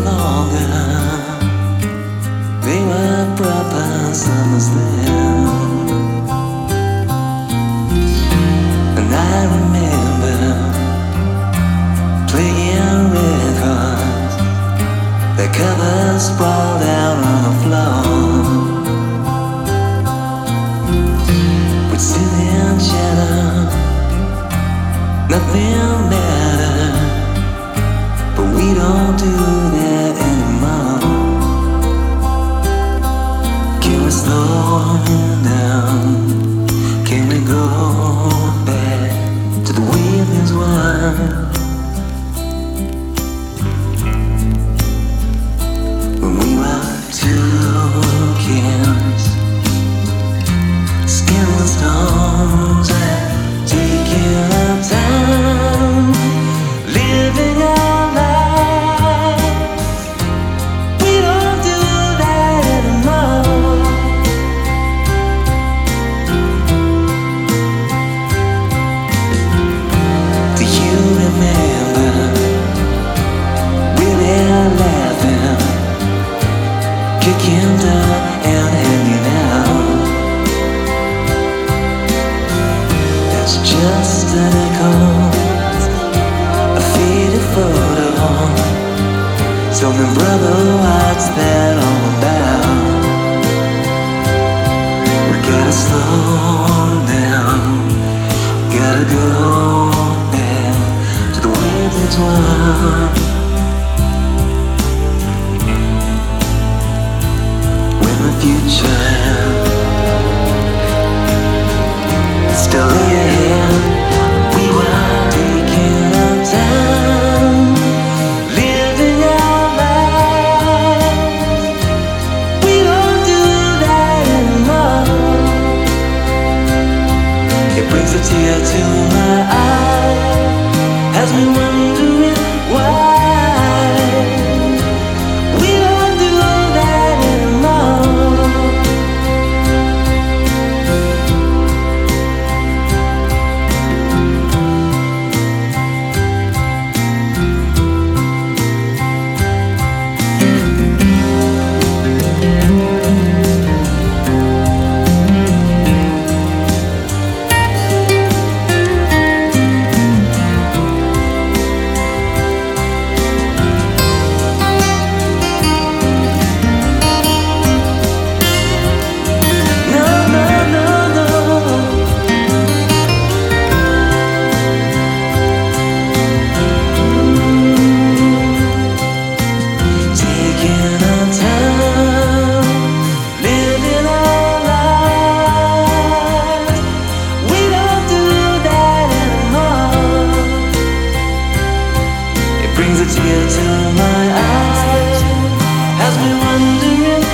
longer. They were proper summers then, and I remember playing records, the covers sprawled out on the floor. We'd sit and chatter, nothing mattered, but we don't do that anymore. Can we slow down? Can we go back to the way things were? When we were two kids, skin and stones, taking our time, living our lives. We don't do that anymore. Do you remember really laughing, kicking dirt and hanging out? That's just an echo, a faded photo. Tell me, brother, what's that all about? We gotta slow down, gotta go back to the way things were. When the future still lay ahead, we were taking our time, living our lives. We don't do that anymore. It brings a tear to my eye, has me wondering why. We don't do that anymore. Taking our time, living our lives. We don't do that anymore. It brings a tear to my eyes, has me wondering